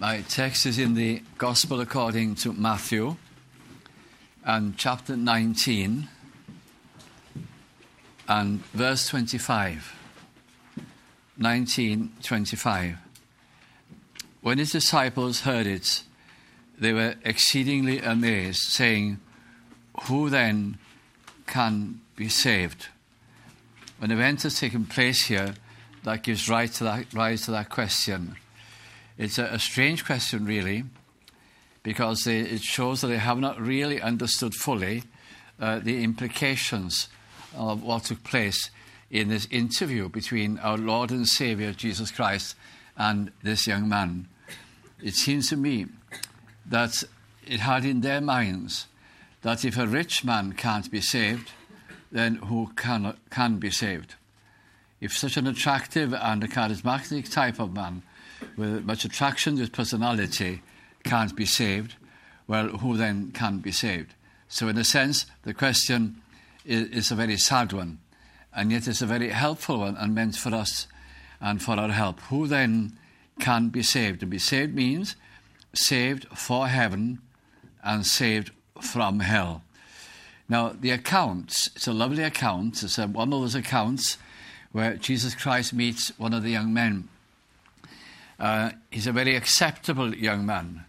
My text is in the Gospel according to Matthew and chapter 19 and verse 25. 19:25. When his disciples heard it, they were exceedingly amazed, saying, "Who then can be saved?" An event has taken place here that gives rise to that question. It's a strange question, really, because it shows that they have not really understood fully the implications of what took place in this interview between our Lord and Saviour, Jesus Christ, and this young man. It seems to me that it had in their minds that if a rich man can't be saved, then who can be saved? If such an attractive and a charismatic type of man with much attraction to his personality can't be saved, well, who then can be saved? So in a sense, the question is a very sad one, and yet it's a very helpful one and meant for us and for our help. Who then can be saved? To be saved means saved for heaven and saved from hell. Now, the accounts, it's a lovely account. It's one of those accounts where Jesus Christ meets one of the young men. He's a very acceptable young man.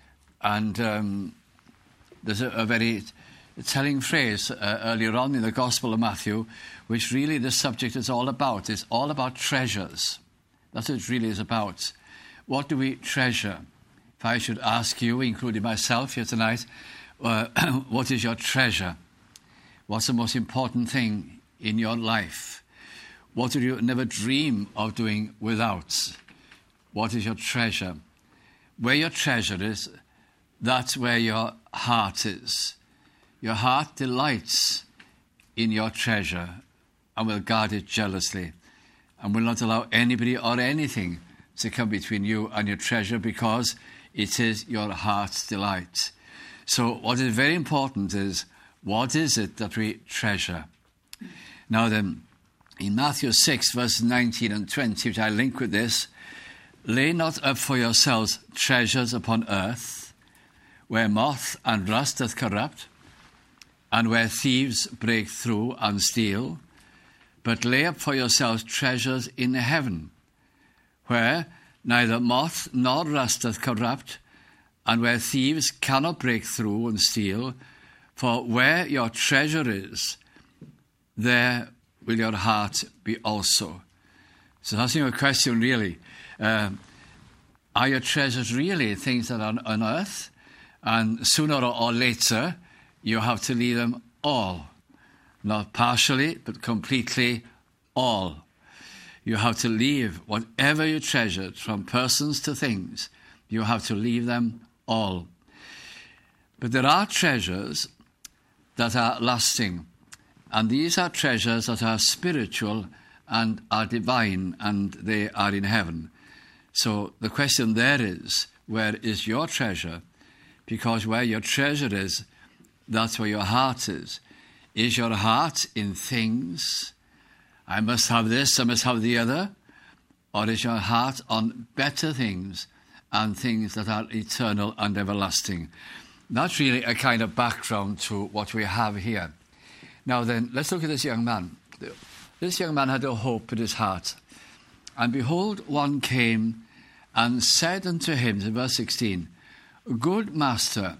And there's a very telling phrase earlier on in the Gospel of Matthew, which really the subject is all about. It's all about treasures. That's what it really is about. What do we treasure? If I should ask you, including myself here tonight, what is your treasure? What's the most important thing in your life? What do you never dream of doing without? What is your treasure? Where your treasure is, that's where your heart is. Your heart delights in your treasure and will guard it jealously and will not allow anybody or anything to come between you and your treasure, because it is your heart's delight. So what is very important is, what is it that we treasure? Now then, in Matthew 6, verses 19 and 20, which I link with this, "Lay not up for yourselves treasures upon earth, where moth and rust doth corrupt, and where thieves break through and steal, but lay up for yourselves treasures in heaven, where neither moth nor rust doth corrupt, and where thieves cannot break through and steal. For where your treasure is, there will your heart be also." So that's your question, really. Are your treasures really things that are on earth? And sooner or later, you have to leave them all. Not partially, but completely all. You have to leave whatever you treasured, from persons to things. You have to leave them all. But there are treasures that are lasting. And these are treasures that are spiritual and are divine, and they are in heaven. So the question there is, where is your treasure? Because where your treasure is, that's where your heart is. Is your heart in things? I must have this, I must have the other. Or is your heart on better things and things that are eternal and everlasting? That's really a kind of background to what we have here. Now then, let's look at this young man. This young man had a hope in his heart. "And behold, one came and said unto him," in verse 16, "Good master,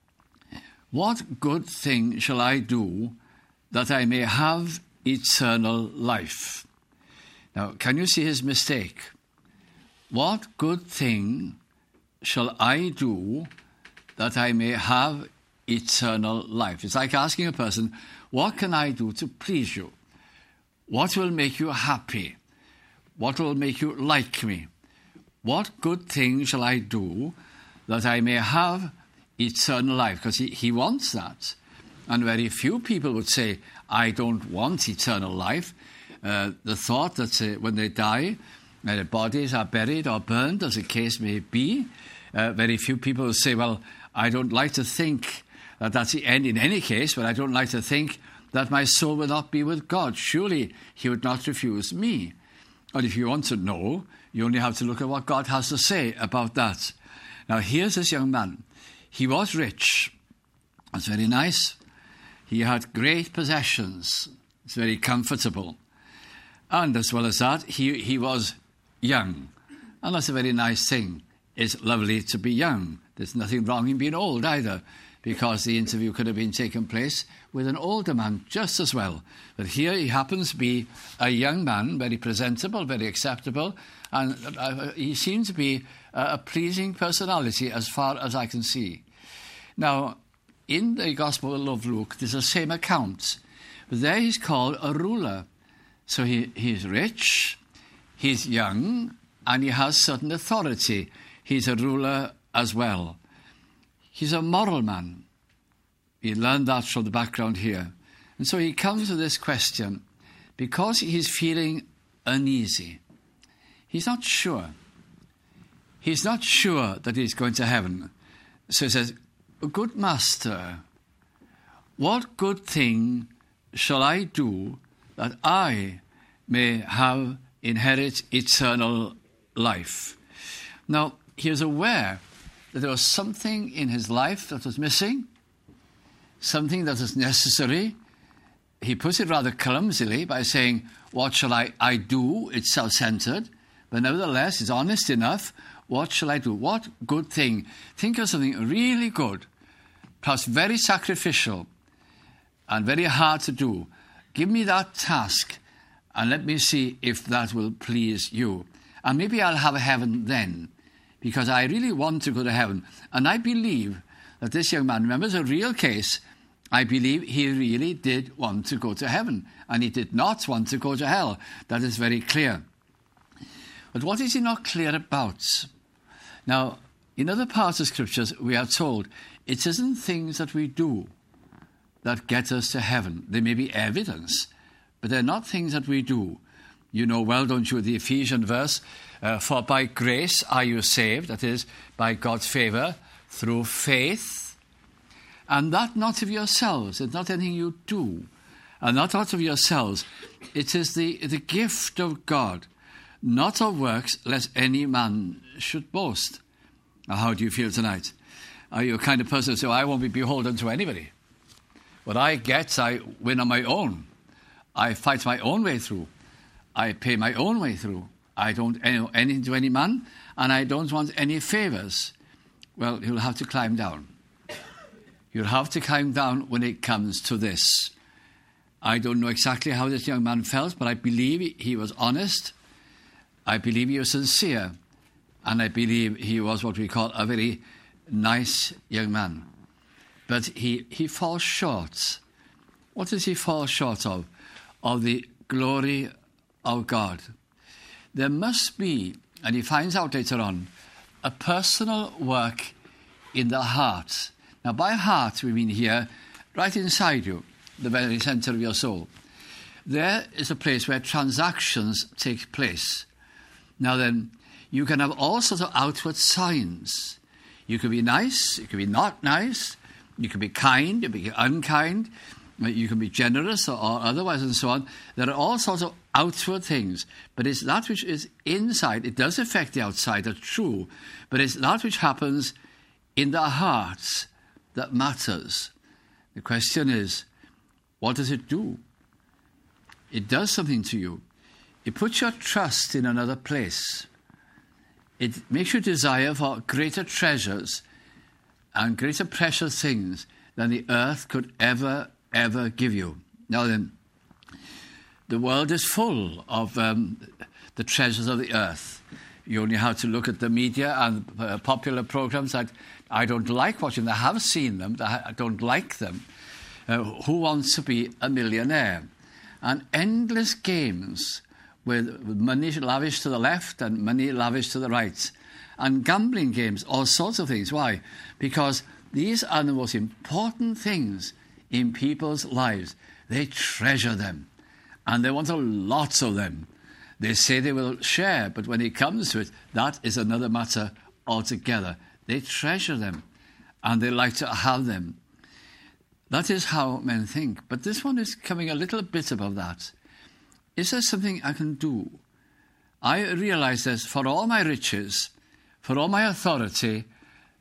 what good thing shall I do that I may have eternal life?" Now, can you see his mistake? What good thing shall I do that I may have eternal life? It's like asking a person, what can I do to please you? What will make you happy? What will make you like me? What good thing shall I do that I may have eternal life? Because he wants that. And very few people would say, I don't want eternal life. The thought that when they die, their bodies are buried or burned, as the case may be. Very few people will say, well, I don't like to think that that's the end in any case, but I don't like to think that my soul will not be with God. Surely he would not refuse me. And if you want to know, you only have to look at what God has to say about that. Now, here's this young man. He was rich. That's very nice. He had great possessions. It's very comfortable. And as well as that, he was young. And that's a very nice thing. It's lovely to be young. There's nothing wrong in being old either, because the interview could have been taking place with an older man just as well. But here he happens to be a young man, very presentable, very acceptable, and he seems to be a pleasing personality as far as I can see. Now, in the Gospel of Luke, there's the same account. But there he's called a ruler. So he's rich, he's young, and he has certain authority. He's a ruler as well. He's a moral man. We learned that from the background here. And so he comes to this question because he's feeling uneasy. He's not sure. He's not sure that he's going to heaven. So he says, "Good master, what good thing shall I do that I may inherit eternal life?" Now, he was aware that there was something in his life that was missing, something that was necessary. He puts it rather clumsily by saying, "What shall I do?" It's self-centered, but nevertheless, it's honest enough. What shall I do? What good thing? Think of something really good, perhaps very sacrificial and very hard to do. Give me that task and let me see if that will please you. And maybe I'll have a heaven then, because I really want to go to heaven. And I believe that this young man, remember, it's a real case. I believe he really did want to go to heaven, and he did not want to go to hell. That is very clear. But what is he not clear about? Now, in other parts of Scriptures, we are told it isn't things that we do that get us to heaven. They may be evidence, but they're not things that we do. You know well, don't you, the Ephesian verse, "For by grace are you saved," that is, by God's favour, through faith, and that not of yourselves. It's not anything you do, and not out of yourselves. It is the gift of God, not of works, lest any man should boast. Now, how do you feel tonight? Are you a kind of person who says, "I won't be beholden to anybody. What I get, I win on my own. I fight my own way through. I pay my own way through. I don't owe anything to any man, and I don't want any favours"? Well, you'll have to climb down. You'll have to climb down when it comes to this. I don't know exactly how this young man felt, but I believe he was honest. I believe he was sincere. And I believe he was what we call a very nice young man. But he falls short. What does he fall short of? Of the glory of God. There must be, and he finds out later on, a personal work in the heart. Now, by heart, we mean here, right inside you, the very centre of your soul. There is a place where transactions take place. Now then, you can have all sorts of outward signs. You can be nice, you can be not nice, you can be kind, you can be unkind, you can be generous or otherwise and so on. There are all sorts of outward things, but it's that which is inside. It does affect the outside, that's true, but it's that which happens in the heart that matters. The question is, what does it do? It does something to you. It puts your trust in another place. It makes you desire for greater treasures and greater precious things than the earth could ever give you. Now then, the world is full of the treasures of the earth. You only have to look at the media and popular programs that I don't like watching. I have seen them. I don't like them. Who Wants to Be a Millionaire? And endless games with money lavished to the left and money lavished to the right. And gambling games, all sorts of things. Why? Because these are the most important things in people's lives. They treasure them. And they want a lot of them. They say they will share, but when it comes to it, that is another matter altogether. They treasure them, and they like to have them. That is how men think. But this one is coming a little bit above that. Is there something I can do? I realize that for all my riches, for all my authority,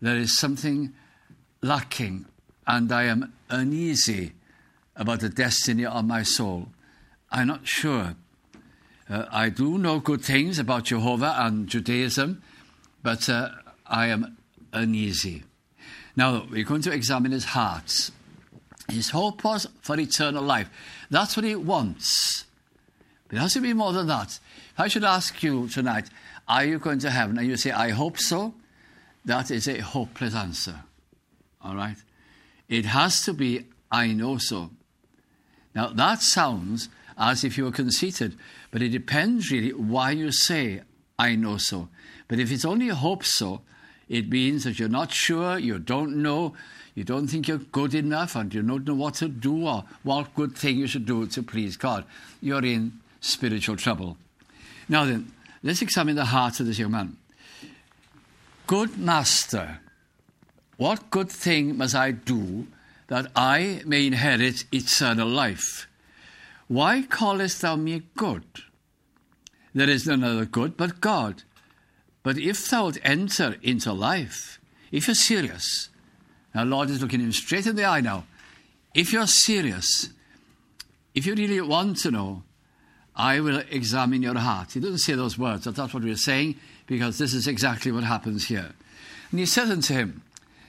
there is something lacking, and I am uneasy about the destiny of my soul. I'm not sure. I do know good things about Jehovah and Judaism, but I am uneasy. Now, we're going to examine his heart. His hope was for eternal life. That's what he wants. But it has to be more than that. If I should ask you tonight, are you going to heaven? And you say, I hope so. That is a hopeless answer. All right? It has to be, I know so. Now, that sounds as if you were conceited, but it depends really why you say, I know so. But if it's only hope so, it means that you're not sure, you don't know, you don't think you're good enough, and you don't know what to do or what good thing you should do to please God. You're in spiritual trouble. Now then, let's examine the heart of this young man. Good master, what good thing must I do that I may inherit eternal life? Why callest thou me good? There is none other good but God. But if thou wilt enter into life, if you're serious, now Lord is looking him straight in the eye now, if you're serious, if you really want to know, I will examine your heart. He doesn't say those words, but that's what we're saying, because this is exactly what happens here. And he said unto him,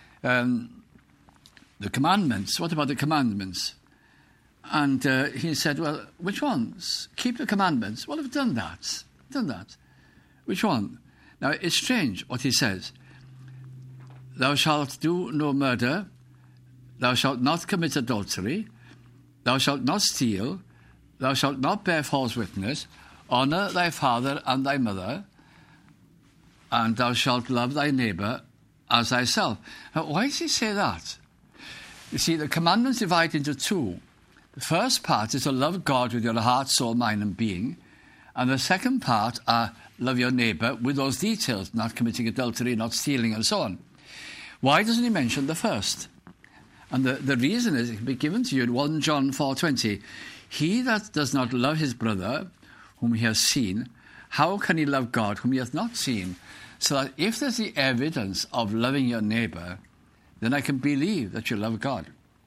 the commandments, what about the commandments? And he said, well, which ones? Keep the commandments. Well, I've done that. Which one? Now, it's strange what he says. Thou shalt do no murder. Thou shalt not commit adultery. Thou shalt not steal. Thou shalt not bear false witness. Honour thy father and thy mother. And thou shalt love thy neighbour as thyself. Now, why does he say that? You see, the commandments divide into two. The first part is to love God with your heart, soul, mind and being. And the second part are love your neighbour with those details, not committing adultery, not stealing and so on. Why doesn't he mention the first? And the reason is, it can be given to you in 1 John 4:20. He that does not love his brother, whom he has seen, how can he love God, whom he hath not seen? So that if there's the evidence of loving your neighbour, then I can believe that you love God.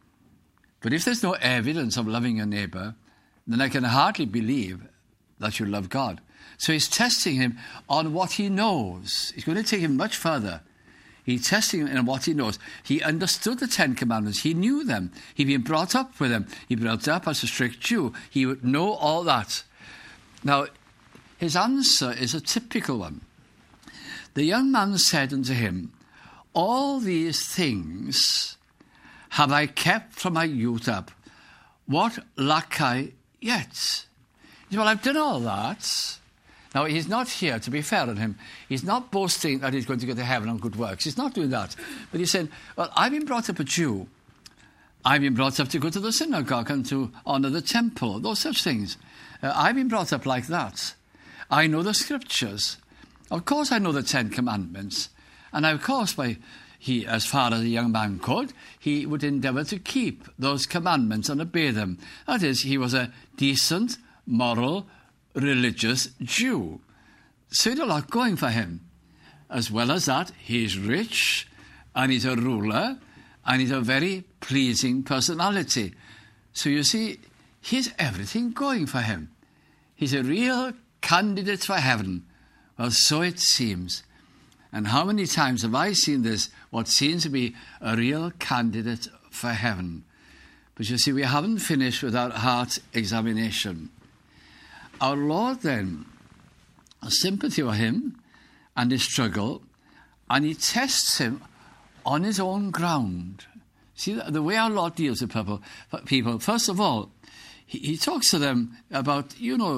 But if there's no evidence of loving your neighbour, then I can hardly believe that you love God. So he's testing him on what he knows. He's going to take him much further. He's testing him on what he knows. He understood the 10 Commandments. He knew them. He'd been brought up with them. He brought up as a strict Jew. He would know all that. Now, his answer is a typical one. The young man said unto him, all these things have I kept from my youth up. What lack I yet? Well, I've done all that. Now, he's not here, to be fair on him, he's not boasting that he's going to go to heaven on good works. He's not doing that. But he's saying, well, I've been brought up a Jew. I've been brought up to go to the synagogue and to honour the temple, those such things. I've been brought up like that. I know the scriptures. Of course I know the 10 Commandments. And of course, he, as far as a young man could, he would endeavour to keep those commandments and obey them. That is, he was a decent, moral, religious Jew. So he had a lot going for him. As well as that, he's rich, and he's a ruler, and he's a very pleasing personality. So you see, he's everything going for him. He's a real candidate for heaven. Well, so it seems. And how many times have I seen this, what seems to be a real candidate for heaven? But you see, we haven't finished with our heart examination. Our Lord then has sympathy for him and his struggle, and he tests him on his own ground. See, the way our Lord deals with people, first of all, he talks to them about,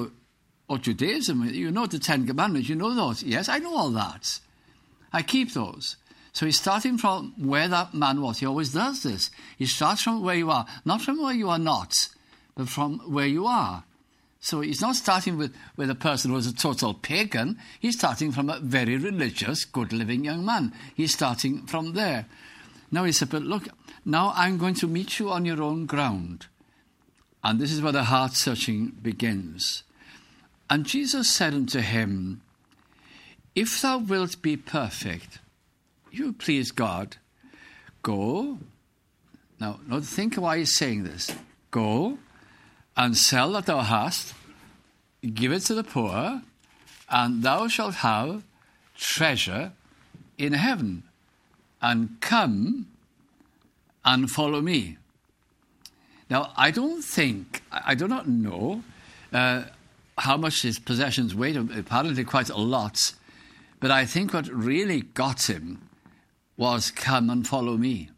or Judaism, the 10 Commandments, those. Yes, I know all that. I keep those. So he's starting from where that man was. He always does this. He starts from where you are, not from where you are not, but from where you are. So he's not starting with a person who is a total pagan. He's starting from a very religious, good-living young man. He's starting from there. Now he said, but look, now I'm going to meet you on your own ground. And this is where the heart searching begins. And Jesus said unto him, if thou wilt be perfect, you please God, go. Now, think why he's saying this. Go and sell that thou hast, give it to the poor, and thou shalt have treasure in heaven, and come and follow me. Now, I do not know how much his possessions weighed, apparently quite a lot, but I think what really got him was come and follow me.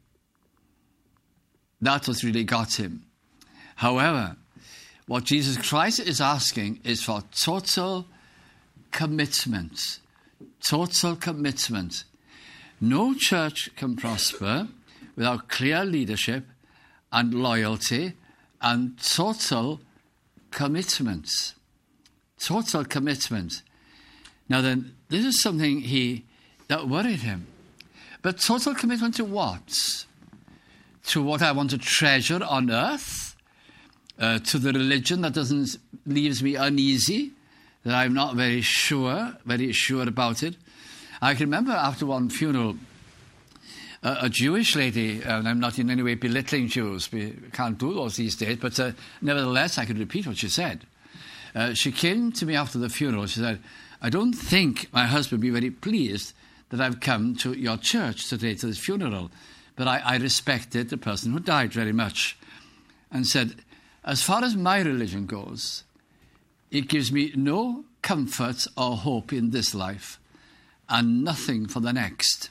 That's what really got him. However, what Jesus Christ is asking is for total commitment. Total commitment. No church can prosper without clear leadership and loyalty and total commitment. Total commitment. Now then, this is something that worried him. But total commitment to what? To what I want to treasure on earth? To the religion that leaves me uneasy, that I'm not very sure about it. I can remember after one funeral, a Jewish lady, and I'm not in any way belittling Jews, we can't do those these days, but nevertheless I could repeat what she said. She came to me after the funeral. She said, I don't think my husband would be very pleased that I've come to your church today to this funeral, but I respected the person who died very much, and said, as far as my religion goes, it gives me no comfort or hope in this life and nothing for the next.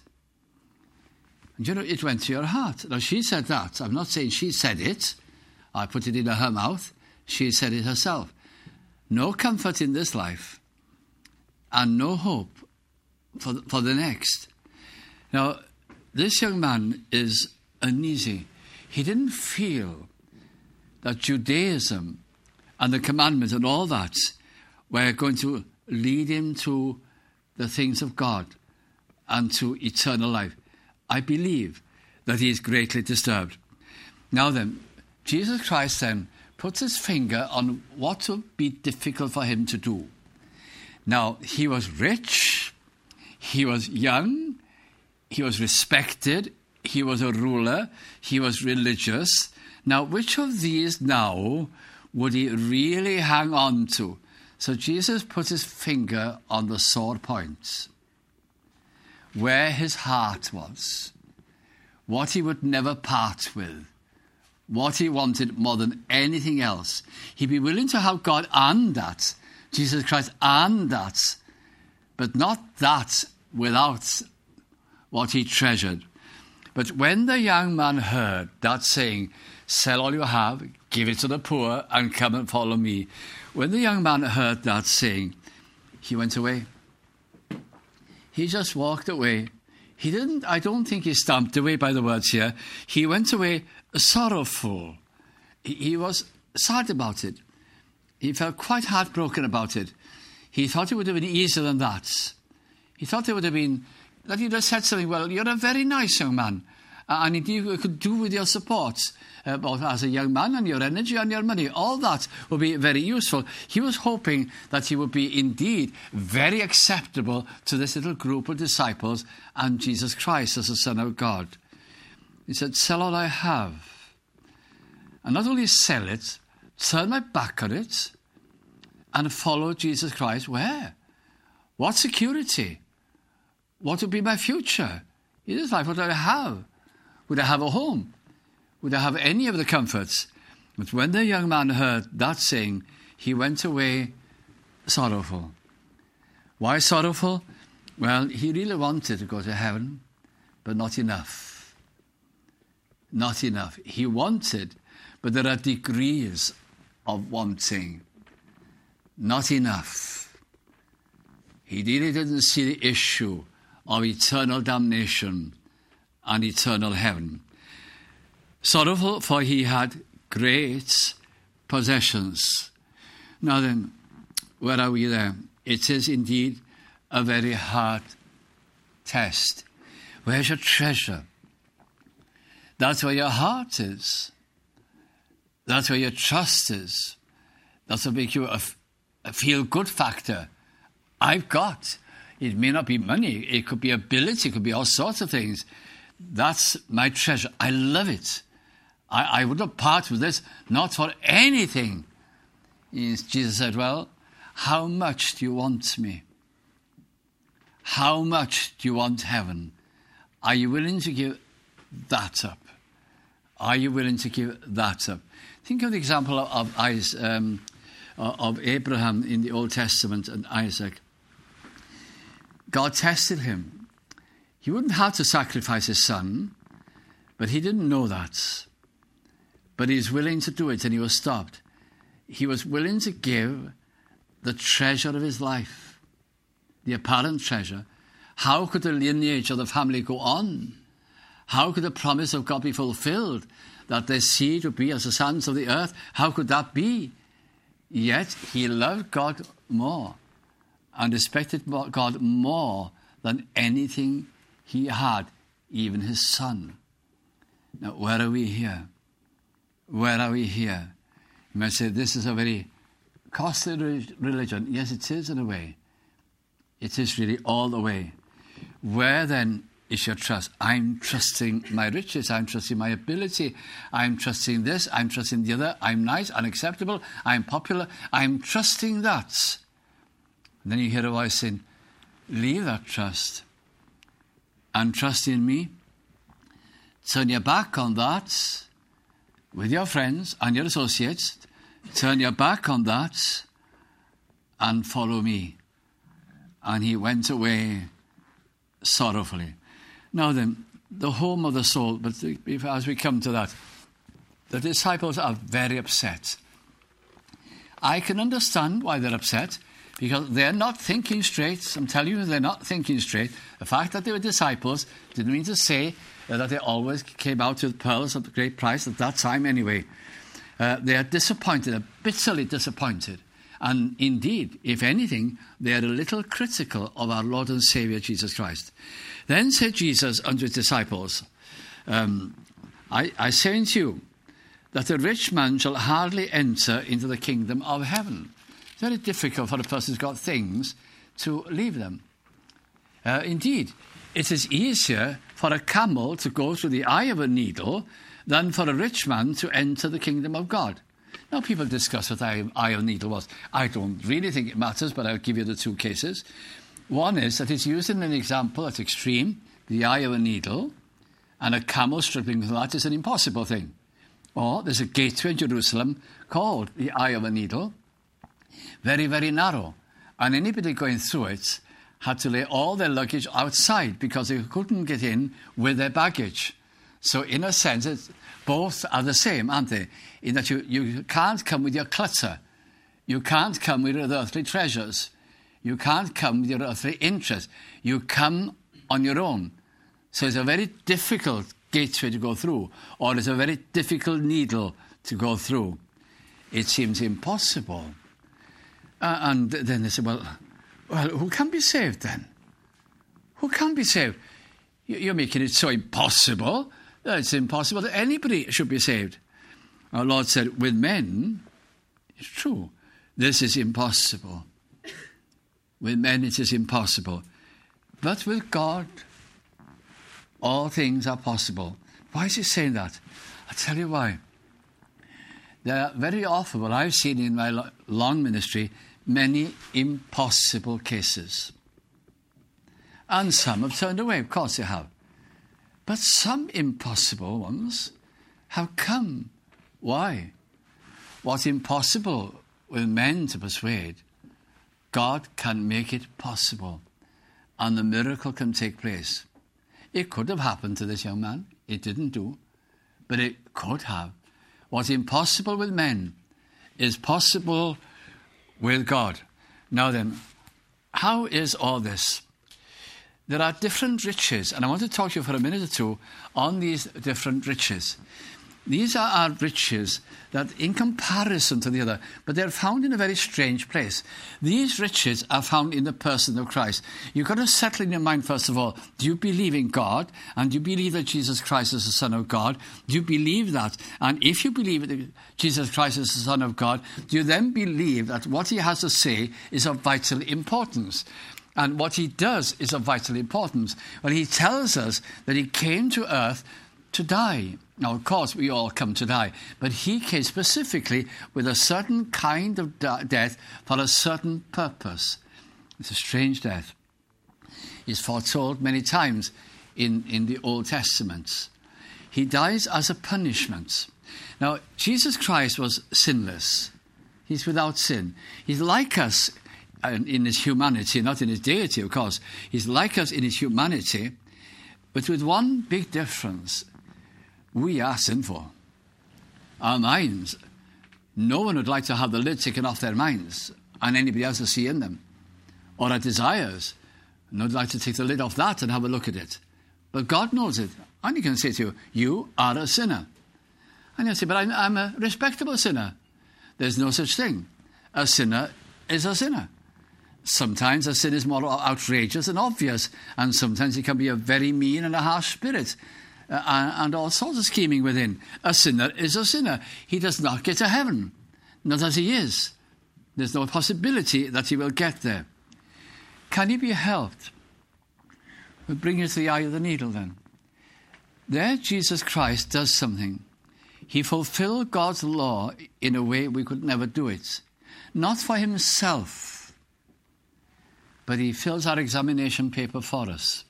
And it went to your heart. Now, she said that. I'm not saying she said it. I put it in her mouth. She said it herself. No comfort in this life and no hope for the next. Now, this young man is uneasy. He didn't feel that Judaism and the commandments and all that were going to lead him to the things of God and to eternal life. I believe that he is greatly disturbed. Now then, Jesus Christ then puts his finger on what would be difficult for him to do. Now, he was rich, he was young, he was respected, he was a ruler, he was religious. Now, which of these now would he really hang on to? So Jesus put his finger on the sore points, where his heart was, what he would never part with, what he wanted more than anything else. He'd be willing to have God and that, Jesus Christ and that, but not that without what he treasured. But when the young man heard that saying, sell all you have, give it to the poor, and come and follow me. When the young man heard that saying, he went away. He just walked away. I don't think he stamped away by the words here. He went away sorrowful. He was sad about it. He felt quite heartbroken about it. He thought it would have been easier than that. He thought it would have been that he'd have said something, well, you're a very nice young man, and indeed you could do with your support, both as a young man and your energy and your money. All that would be very useful. He was hoping that he would be indeed very acceptable to this little group of disciples and Jesus Christ as the Son of God. He said, sell all I have. And not only sell it, turn my back on it and follow Jesus Christ. Where? What security? What would be my future? In this life, what would I have? Would I have a home? Would I have any of the comforts? But when the young man heard that saying, he went away sorrowful. Why sorrowful? Well, he really wanted to go to heaven, but not enough. Not enough. He wanted, but there are degrees of wanting. Not enough. He really didn't see the issue of eternal damnation and eternal heaven. Sorrowful, for he had great possessions. Now then, where are we there? It is indeed a very hard test. Where's your treasure? That's where your heart is. That's where your trust is. That's what makes you a feel-good factor. I've got. It may not be money. It could be ability. It could be all sorts of things. That's my treasure. I love it. I would not part with this, not for anything. Jesus said, well, how much do you want me? How much do you want heaven? Are you willing to give that up? Are you willing to give that up? Think of the example of Abraham in the Old Testament and Isaac. God tested him. He wouldn't have to sacrifice his son, but he didn't know that. But he was willing to do it, and he was stopped. He was willing to give the treasure of his life, the apparent treasure. How could the lineage of the family go on? How could the promise of God be fulfilled, that their seed would be as the sands of the earth? How could that be? Yet he loved God more and respected God more than anything he had, even his son. Now, where are we here? Where are we here? You might say, this is a very costly religion. Yes, it is in a way. It is really all the way. Where then is your trust? I'm trusting my riches. I'm trusting my ability. I'm trusting this. I'm trusting the other. I'm nice, unacceptable. I'm popular. I'm trusting that. And then you hear a voice saying, leave that trust and trust in me. Turn your back on that with your friends and your associates. Turn your back on that and follow me. And he went away sorrowfully. Now then, the home of the soul, but as we come to that, the disciples are very upset. I can understand why they're upset, because they're not thinking straight. I'm telling you, they're not thinking straight. The fact that they were disciples didn't mean to say that they always came out with pearls of great price at that time anyway. They are disappointed, they're bitterly disappointed. And indeed, if anything, they are a little critical of our Lord and Saviour, Jesus Christ. Then said Jesus unto his disciples, I say unto you, that a rich man shall hardly enter into the kingdom of heaven. It's very difficult for a person who's got things to leave them. Indeed, it is easier for a camel to go through the eye of a needle than for a rich man to enter the kingdom of God. Now, people discuss what the eye of a needle was. I don't really think it matters, but I'll give you the two cases. One is that it's used in an example that's extreme, the eye of a needle, and a camel struggling with that is an impossible thing. Or there's a gateway in Jerusalem called the eye of a needle, very, very narrow. And anybody going through it had to lay all their luggage outside because they couldn't get in with their baggage. So in a sense, both are the same, aren't they? In that you can't come with your clutter. You can't come with your earthly treasures. You can't come with your earthly interests. You come on your own. So it's a very difficult gateway to go through, or it's a very difficult needle to go through. It seems impossible. And then they say, well, who can be saved then? Who can be saved? You're making it so impossible. It's impossible that anybody should be saved. Our Lord said, with men, it's true, this is impossible. With men it is impossible. But with God, all things are possible. Why is he saying that? I'll tell you why. There are very often, what I've seen in my long ministry, many impossible cases. And some have turned away, of course they have. But some impossible ones have come. Why? What's impossible with men to persuade, God can make it possible. And the miracle can take place. It could have happened to this young man. It didn't do. But it could have. What's impossible with men is possible with God. Now then, how is all this? There are different riches, and I want to talk to you for a minute or two on these different riches. These are our riches that in comparison to the other, but they're found in a very strange place. These riches are found in the person of Christ. You've got to settle in your mind, first of all, do you believe in God? And do you believe that Jesus Christ is the Son of God? Do you believe that? And if you believe that Jesus Christ is the Son of God, do you then believe that what he has to say is of vital importance? And what he does is of vital importance. Well, he tells us that he came to earth to die. Now, of course, we all come to die, but he came specifically with a certain kind of death for a certain purpose. It's a strange death. It's foretold many times in the Old Testament. He dies as a punishment. Now, Jesus Christ was sinless. He's without sin. He's like us in his humanity, not in his deity, of course. He's like us in his humanity, but with one big difference. We are sinful. Our minds, no one would like to have the lid taken off their minds and anybody else to see in them. Or our desires, no one would like to take the lid off that and have a look at it. But God knows it. And he can say to you, you are a sinner. And you'll say, but I'm a respectable sinner. There's no such thing. A sinner is a sinner. Sometimes a sin is more outrageous and obvious, and sometimes it can be a very mean and a harsh spirit, and all sorts of scheming within. A sinner is a sinner. He does not get to heaven, not as he is. There's no possibility that he will get there. Can he be helped? We'll bring you to the eye of the needle then. There Jesus Christ does something. He fulfilled God's law in a way we could never do it. Not for himself, but he fills our examination paper for us.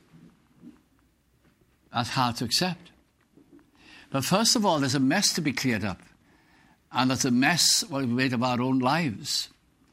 That's hard to accept. But first of all, there's a mess to be cleared up. And that's a mess we've made of our own lives.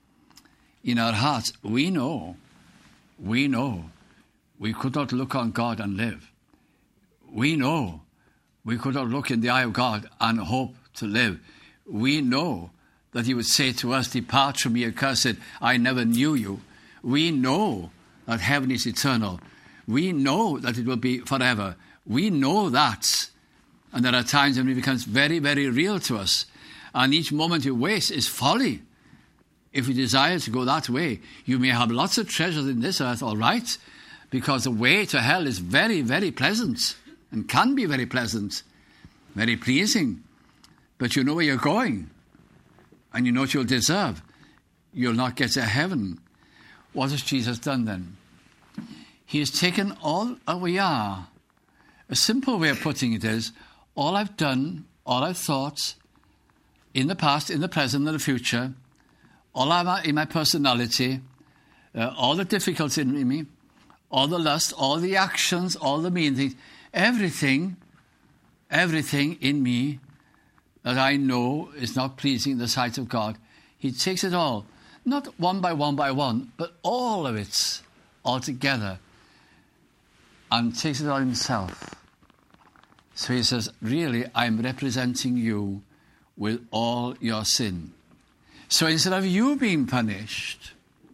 In our hearts, we know we could not look on God and live. We know we could not look in the eye of God and hope to live. We know that he would say to us, depart from me, accursed, I never knew you. We know that heaven is eternal. We know that it will be forever. We know that. And there are times when it becomes very, very real to us. And each moment you waste is folly. If you desire to go that way, you may have lots of treasures in this earth, all right, because the way to hell is very, very pleasant and can be very pleasant, very pleasing. But you know where you're going, and you know what you'll deserve. You'll not get to heaven. What has Jesus done then? He has taken all that we are. A simple way of putting it is, all I've done, all I've thought, in the past, in the present, and the future, all I'm in my personality, all the difficulties in me, all the lust, all the actions, all the mean things, everything in me that I know is not pleasing in the sight of God, he takes it all. Not one by one, but all of it, all together, and takes it on himself. So he says, really, I'm representing you with all your sin. So instead of you being punished,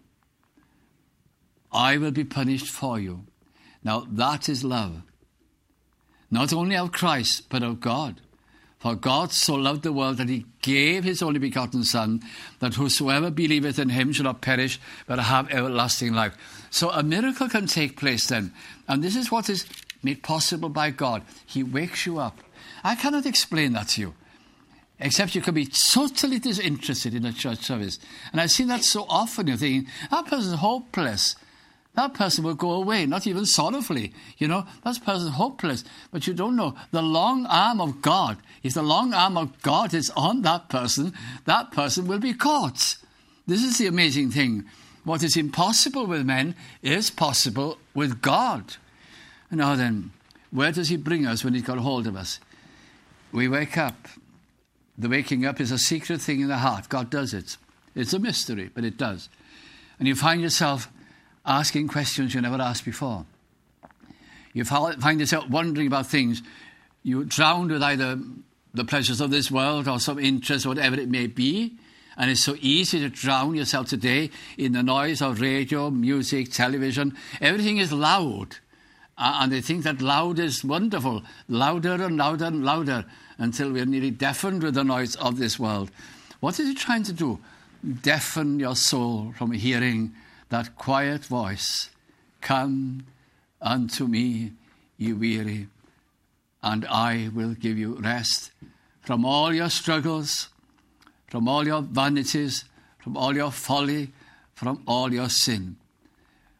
I will be punished for you. Now that is love. Not only of Christ, but of God. For God so loved the world that he gave his only begotten Son, that whosoever believeth in him shall not perish, but have everlasting life. So a miracle can take place then. And this is what is made possible by God. He wakes you up. I cannot explain that to you, except you can be totally disinterested in a church service. And I've seen that so often. You're thinking, that person's hopeless. That person will go away, not even sorrowfully. You know, that person's hopeless. But you don't know. The long arm of God, if the long arm of God is on that person will be caught. This is the amazing thing. What is impossible with men is possible with God. Now then, where does he bring us when he's got hold of us? We wake up. The waking up is a secret thing in the heart. God does it. It's a mystery, but it does. And you find yourself asking questions you never asked before. You find yourself wondering about things. You're drowned with either the pleasures of this world or some interest, whatever it may be. And it's so easy to drown yourself today in the noise of radio, music, television. Everything is loud. And they think that loud is wonderful. Louder and louder and louder until we're nearly deafened with the noise of this world. What is it trying to do? Deafen your soul from hearing that quiet voice. Come unto me, ye weary, and I will give you rest from all your struggles, from all your vanities, from all your folly, from all your sin.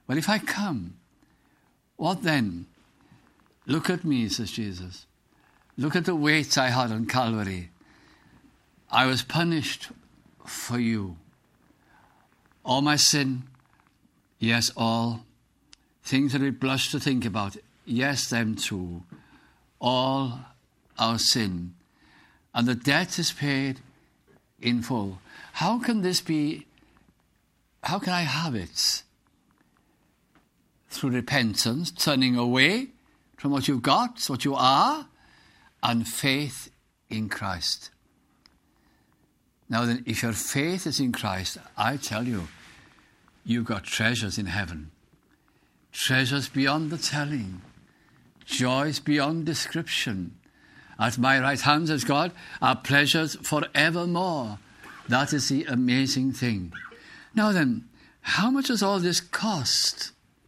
Well, if I come, what then? Look at me, says Jesus. Look at the weight I had on Calvary. I was punished for you. All my sin, yes, all. Things that we blush to think about, yes, them too. All our sin. And the debt is paid in full. How can this be? How can I have it? Through repentance, turning away from what you've got, what you are, and faith in Christ. Now then, if your faith is in Christ, I tell you, you've got treasures in heaven. Treasures beyond the telling. Joys beyond description. At my right hand, says God, are pleasures forevermore. That is the amazing thing. Now then, how much does all this cost?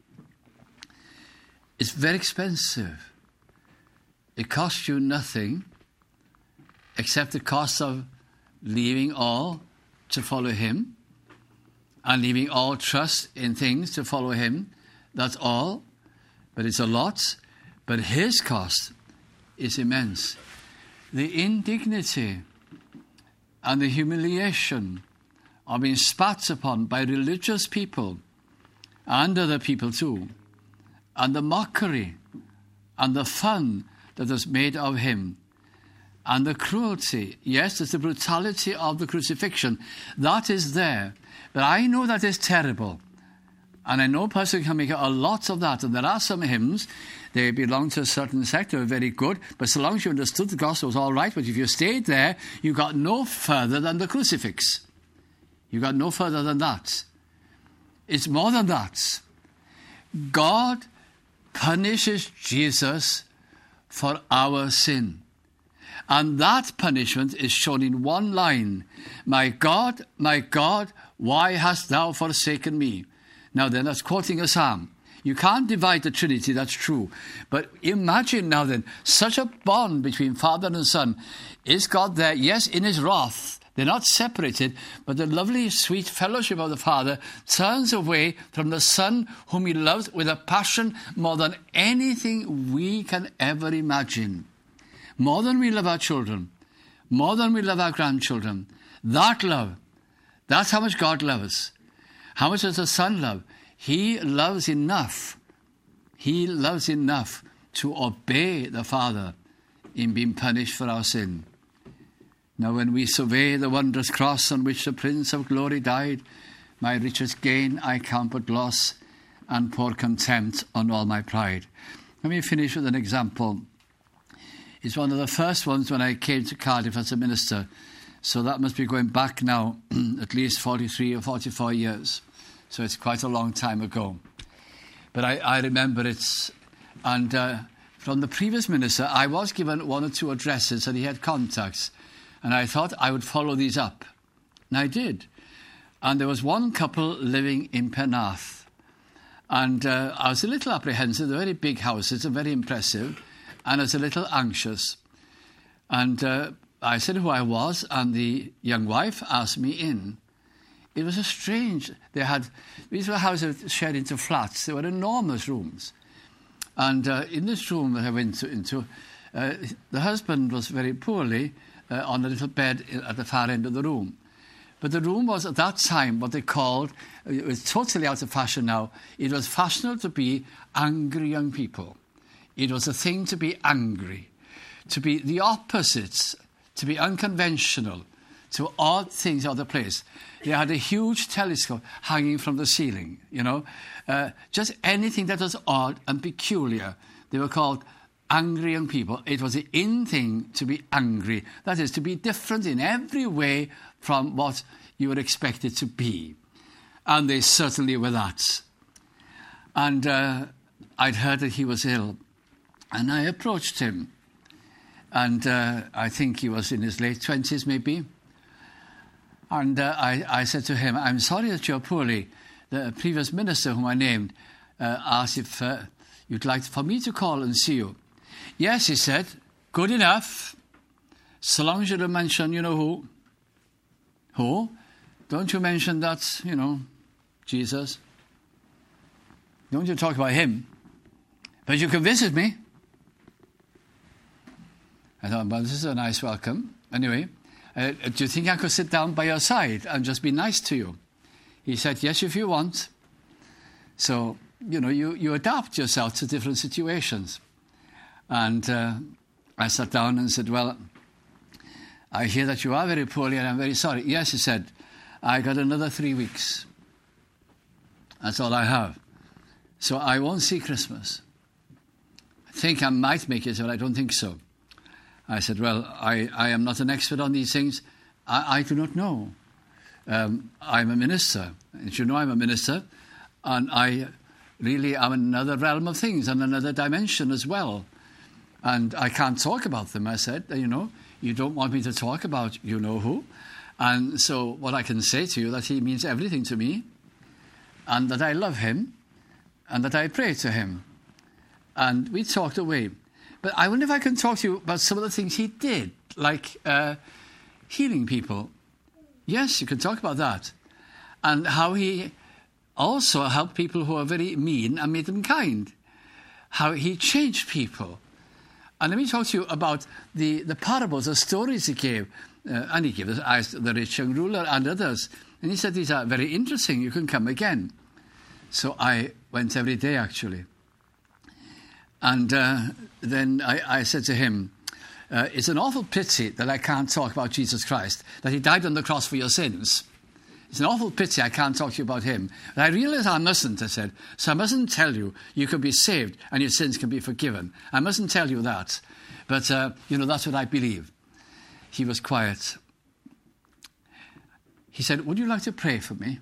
It's very expensive. It costs you nothing except the cost of leaving all to follow him and leaving all trust in things to follow him. That's all. But it's a lot. But his cost is immense. The indignity and the humiliation of being spat upon by religious people and other people too, and the mockery and the fun that was made of him, and the cruelty, yes, it's the brutality of the crucifixion, that is there. But I know that is terrible. And I know a person can make a lot of that. And there are some hymns, they belong to a certain sect, they were very good, but so long as you understood the gospel, it was all right. But if you stayed there, you got no further than the crucifix. You got no further than that. It's more than that. God punishes Jesus for our sin. And that punishment is shown in one line. My God, why hast thou forsaken me? Now then, that's quoting a psalm. You can't divide the Trinity, that's true. But imagine now then, such a bond between Father and Son. Is God there? Yes, in his wrath. They're not separated, but the lovely, sweet fellowship of the Father turns away from the Son whom he loves with a passion more than anything we can ever imagine. More than we love our children, more than we love our grandchildren. That love, that's how much God loves us. How much does the Son love? He loves enough. He loves enough to obey the Father in being punished for our sin. Now when we survey the wondrous cross on which the Prince of Glory died, my richest gain I count but loss, and pour contempt on all my pride. Let me finish with an example. It's one of the first ones when I came to Cardiff as a minister. So that must be going back now at least 43 or 44 years. So it's quite a long time ago. But I remember it. And from the previous minister, I was given one or two addresses and he had contacts. And I thought I would follow these up. And I did. And there was one couple living in Penarth. And I was a little apprehensive. They're very big houses and very impressive. And I was a little anxious. And I said who I was, and the young wife asked me in. It was a strange... These were houses shared into flats. They were enormous rooms. And in this room that I went into, the husband was very poorly on a little bed at the far end of the room. But the room was at that time what they called, it was totally out of fashion now, it was fashionable to be angry young people. It was a thing to be angry, to be the opposites, to be unconventional, to odd things out of the place. They had a huge telescope hanging from the ceiling, just anything that was odd and peculiar. They were called angry young people. It was the in thing to be angry. That is, to be different in every way from what you were expected to be. And they certainly were that. And I'd heard that he was ill. And I approached him. And I think he was in his late 20s maybe. And I said to him, I'm sorry that you're poorly. The previous minister whom I named asked if you'd like for me to call and see you. Yes, he said, good enough. So long as you don't mention, who. Who? Don't you mention that, Jesus. Don't you talk about him. But you can visit me. I thought, well, this is a nice welcome. Anyway, do you think I could sit down by your side and just be nice to you? He said, yes, if you want. So, you adapt yourself to different situations. And I sat down and said, well, I hear that you are very poorly and I'm very sorry. Yes, he said, I got another 3 weeks. That's all I have. So I won't see Christmas. I think I might make it, but I don't think so. I said, well, I am not an expert on these things. I do not know. I'm a minister. As you know, I'm a minister. And I really am in another realm of things and another dimension as well. And I can't talk about them. I said, you don't want me to talk about you-know-who. And so what I can say to you, that he means everything to me, and that I love him, and that I pray to him. And we talked away. But I wonder if I can talk to you about some of the things he did, like healing people. Yes, you can talk about that. And how he also helped people who are very mean and made them kind. How he changed people. And let me talk to you about the parables, the stories he gave. And he gave us the rich young ruler and others. And he said, these are very interesting. You can come again. So I went every day, actually. And then I said to him, it's an awful pity that I can't talk about Jesus Christ, that he died on the cross for your sins. It's an awful pity I can't talk to you about him. And I realized I mustn't, I said. So I mustn't tell you can be saved and your sins can be forgiven. I mustn't tell you that. But, that's what I believe. He was quiet. He said, would you like to pray for me?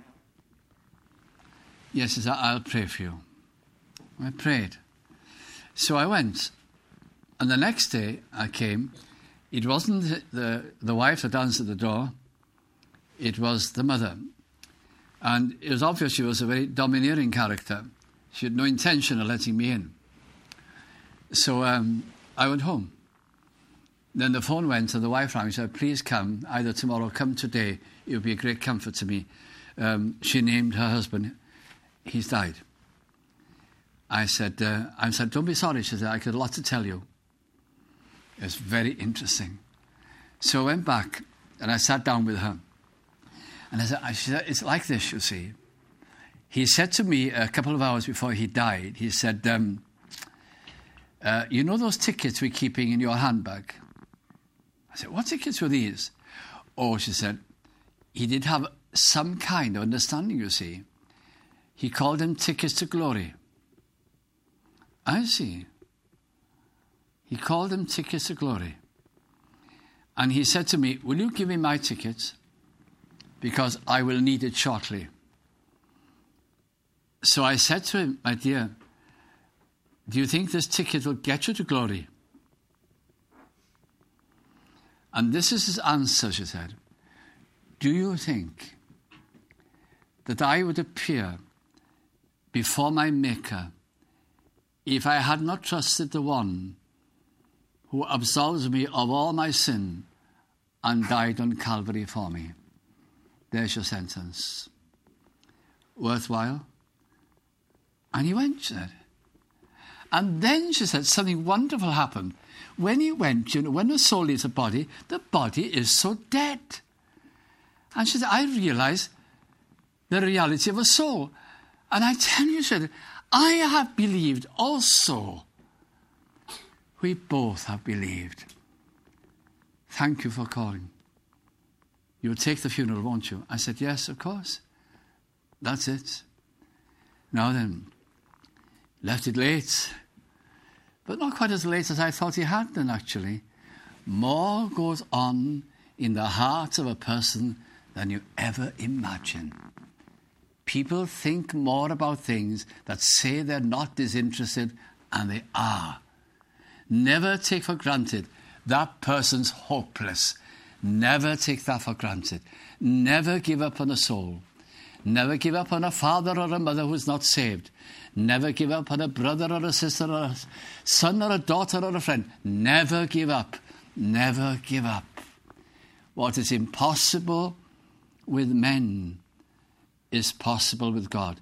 Yes, he said, I'll pray for you. I prayed. So I went. And the next day I came. It wasn't the wife that answered the door. It was the mother. And it was obvious she was a very domineering character. She had no intention of letting me in. So I went home. Then the phone went and the wife rang. She said, please come, either tomorrow or come today. It would be a great comfort to me. She named her husband. He's died. I said, don't be sorry. She said, I got a lot to tell you. It was very interesting. So I went back and I sat down with her. And she said, it's like this, you see. He said to me a couple of hours before he died, he said, you know those tickets we're keeping in your handbag? I said, what tickets were these? Oh, she said, he did have some kind of understanding, you see. He called them tickets to glory. I see. He called them tickets to glory. And he said to me, will you give me my tickets? Because I will need it shortly. So I said to him, my dear, do you think this ticket will get you to glory? And this is his answer, she said. Do you think that I would appear before my Maker if I had not trusted the one who absolves me of all my sin and died on Calvary for me? There's your sentence. Worthwhile? And he went, she said. And then, she said, something wonderful happened. When he went, when the soul leaves the body is so dead. And she said, I realized the reality of a soul. And I tell you, she said, I have believed also. We both have believed. Thank you for calling. You'll take the funeral, won't you? I said, yes, of course. That's it. Now then, left it late. But not quite as late as I thought he had done, actually. More goes on in the heart of a person than you ever imagine. People think more about things that say they're not disinterested, and they are. Never take for granted that person's hopeless. Never take that for granted. Never give up on a soul. Never give up on a father or a mother who's not saved. Never give up on a brother or a sister or a son or a daughter or a friend. Never give up. Never give up. What is impossible with men is possible with God.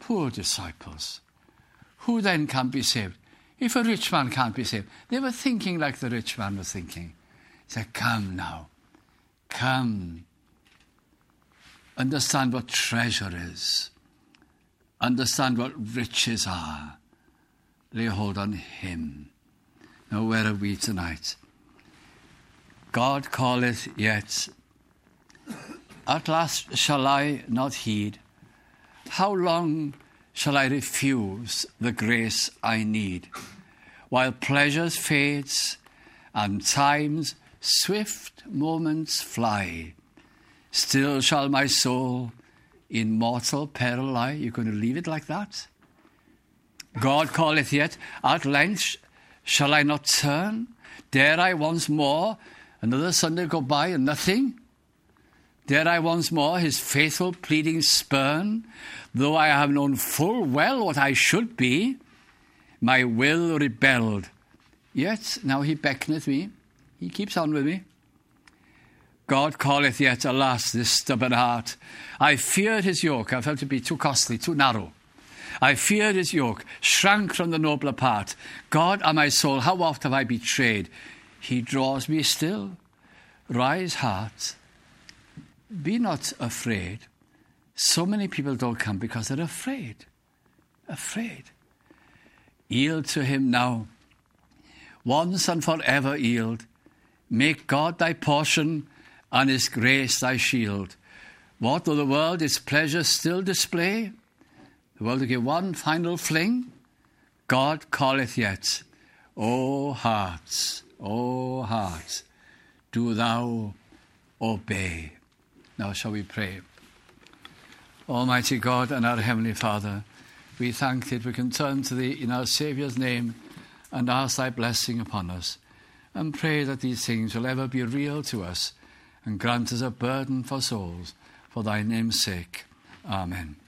Poor disciples. Who then can be saved? If a rich man can't be saved, they were thinking like the rich man was thinking. He said, come now, come. Understand what treasure is. Understand what riches are. Lay hold on him. Now where are we tonight? God calleth yet. At last shall I not heed? How long shall I refuse the grace I need? While pleasures fades and time's swift moments fly, still shall my soul in mortal peril lie. You're going to leave it like that? God calleth yet. At length shall I not turn? Dare I once more another Sunday go by and nothing? Dare I once more his faithful pleading spurn? Though I have known full well what I should be, my will rebelled. Yet now he beckoneth me. He keeps on with me. God calleth yet, alas, this stubborn heart. I feared his yoke. I felt it be too costly, too narrow. I feared his yoke, shrank from the nobler part. God and my soul, how oft have I betrayed? He draws me still. Rise, heart. Be not afraid. So many people don't come because they're afraid. Afraid. Yield to him now. Once and forever yield. Make God thy portion and his grace thy shield. What though the world its pleasures still display? The world will give one final fling. God calleth yet. O heart, do thou obey. Now shall we pray. Almighty God and our Heavenly Father, we thank thee that we can turn to thee in our Saviour's name and ask thy blessing upon us, and pray that these things will ever be real to us and grant us a burden for souls, for thy name's sake. Amen.